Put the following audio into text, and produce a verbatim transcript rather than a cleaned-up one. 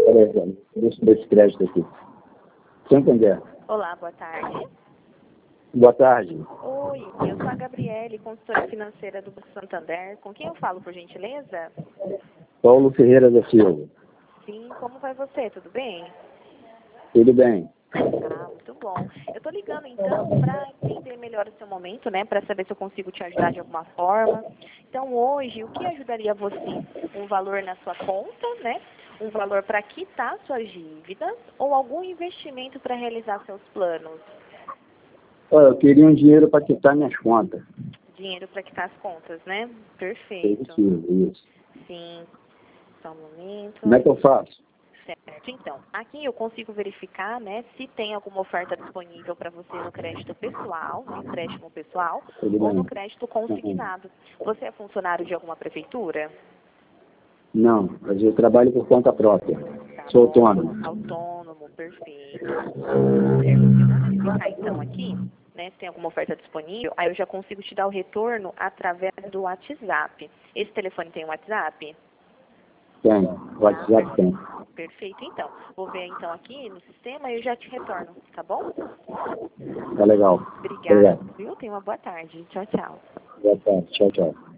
Peraí, peraí. Deixa eu ver esse crédito aqui. Santander. Olá, boa tarde. Boa tarde. Oi, eu sou a Gabriele, consultora financeira do Banco Santander. Com quem eu falo, por gentileza? Paulo Ferreira da Silva. Sim, como vai você? Tudo bem? Tudo bem? Ah, muito bom. Eu estou ligando, então, para entender melhor o seu momento, né? Para saber se eu consigo te ajudar de alguma forma. Então, hoje, o que ajudaria você? Um valor na sua conta, né? Um valor para quitar suas dívidas ou algum investimento para realizar seus planos? Olha, eu queria um dinheiro para quitar minhas contas. Dinheiro para quitar as contas, né? Perfeito. Positivo, isso. Sim. Só um momento. Como é que eu faço? Certo. Então, aqui eu consigo verificar, né, se tem alguma oferta disponível para você no crédito pessoal, no empréstimo pessoal, Tudo ou no bem? crédito Uhum. consignado. Você é funcionário de alguma prefeitura? Não, mas eu trabalho por conta própria. Tá Sou bom. autônomo. Autônomo, perfeito. Certo. Eu vou verificar então aqui, né, se tem alguma oferta disponível. Aí eu já consigo te dar o retorno através do WhatsApp. Esse telefone tem WhatsApp? Tem. Tá, WhatsApp tem. perfeito, então. Vou ver então aqui no sistema e eu já te retorno, tá bom? Tá legal. Obrigada, Obrigado. viu? Tenha uma boa tarde. Tchau, tchau. Boa tarde. Tchau, tchau.